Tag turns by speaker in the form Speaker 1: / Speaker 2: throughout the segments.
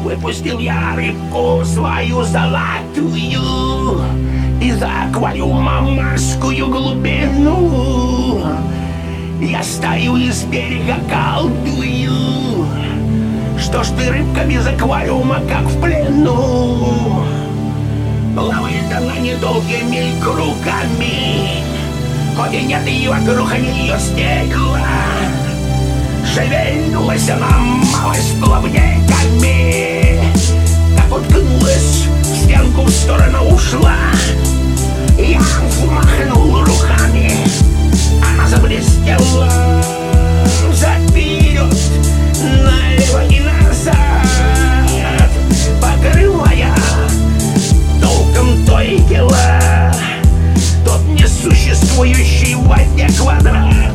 Speaker 1: Выпустил я рыбку свою золотую из аквариума морскую глубину. Я стою и с берега колдую. Что ж ты, рыбка, без аквариума, как в плену? Плавает она недолгими кругами, хоть и нет ее вокруг нее стекла. Шевельнулась она малость плавниками, как уткнулась в стенку, в сторону ушла. Я взмахнул руками, она заблестела вперед, налево и назад. Покрыла я толком то и дело тот несуществующий в воде квадрат.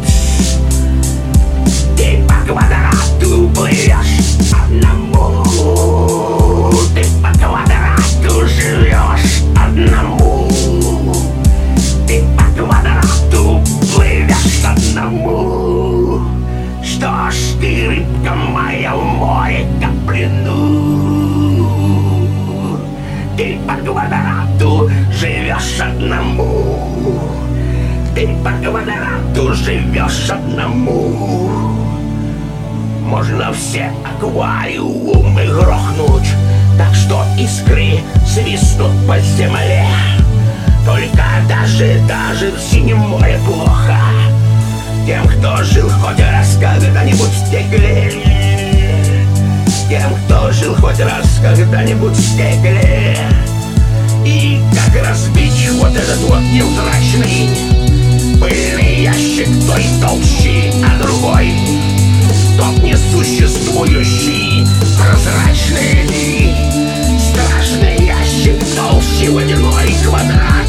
Speaker 1: Ты по квадрату плывешь одному, ты по квадрату живешь одному, ты по квадрату плывешь одному. Что ж ты, рыбка моя, в море как в плену? Ты по квадрату живешь одному, ты по квадрату живешь одному. Можно все аквариумы грохнуть, так что искры свистнут по земле. Только даже в синем море плохо тем, кто жил хоть раз когда-нибудь в стекле. Тем, кто жил хоть раз когда-нибудь в стекле. И как разбить вот этот вот невзрачный пыльный ящик, той толщи, а другой тот несуществующий прозрачный страшный ящик толщи водяной квадрат.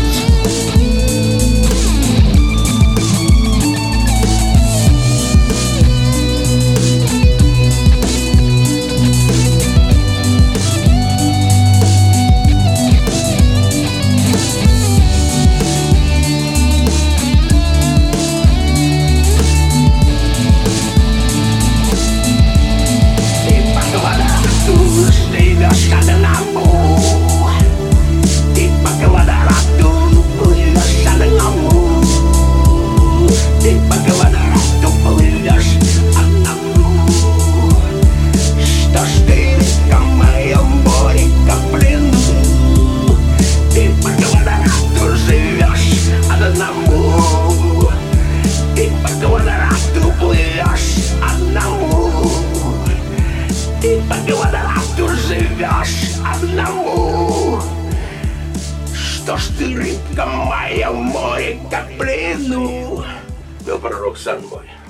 Speaker 1: Ты по квадрату живешь одному. Что ж ты, рыбка моя, в море как в плену? Был пророк Санбой.